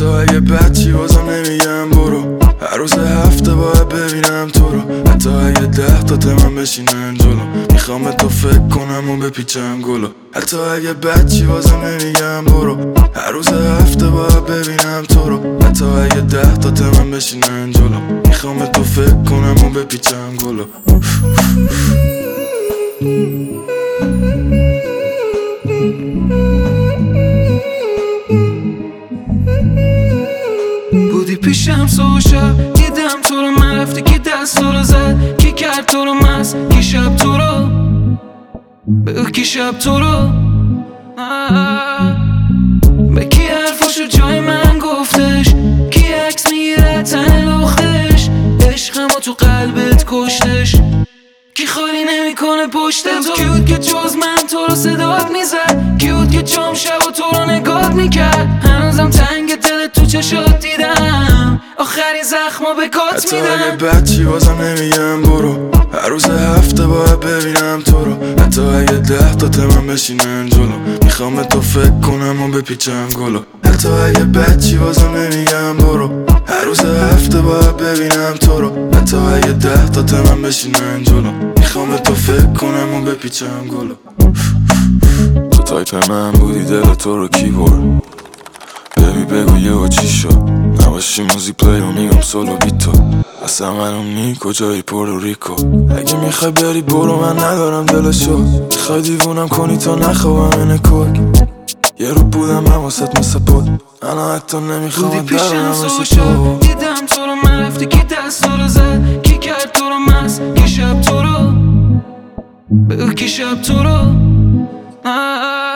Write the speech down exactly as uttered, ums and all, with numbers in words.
حتی اگه بچی بازم نمیگم برو، هر روز هفته باید ببینم تو رو. حتی اگه ده تا تمام بشینن جلو، میخوام تو فکر کنم و بپیچم گلو. حتی اگه بچی بازم نمیگم برو، هر روز هفته باید ببینم تو رو. حتی اگه ده تا تمام بشینن جلو، میخوام تو فکر کنم و بپیچم گلو. بودی پیشم صبح شب، دیدم تو رو، من رفتی کی دست تو رو زد، کی کرد تو رو مست، کی شب تو رو بگو، کی شب تو رو به کی حرفاشو جای من گفتش، کی عکس میگیره تن لختش، عشقمو تو قلبت کشتش، کی خالی نمیکنه پشت تو. کی بود که جز من تو رو صدات میزد، کی بود که جام شب و تو رو نگات میکرد. هنوزم تنگ دل تو چشات دیدم، آخرین زخمو به کات میدم. حتی اگه بچی بازم نمیگم برو، هر روز هفته باید ببینم تو رو. حتی اگه ده تا تمام بشینن جلو، میخوام تو فکر کنم و بپیچم گلو. حتی اگه بچی بازم نمیگم برو، هر روز هفته باید ببینم تو رو. حتی اگه ده تا تمام بشینن جلو، میخوام تو فکر کنم و بپیچم گلو. تو تایپ من بودی، دل تو رو کی برد؟ ببی بگو یه و چی شد؟ نباشی موزیک پلی و میگم سولو بیتو. اصلا معلوم نی کجایی پورتوریکو. اگه میخوای بری برو، من ندارم دلشو. میخوای دیوونم کنی تا نخوابم این کوک. یه رو بودم من واسط مثل بود، انا حتی نمیخوام بودی پیشم صبح تو. شب، دیدم تو رو، من رفتی کی دست تو رو زد، کی کرد تو رو مست، کی شب تو رو بگو، کی شب تو رو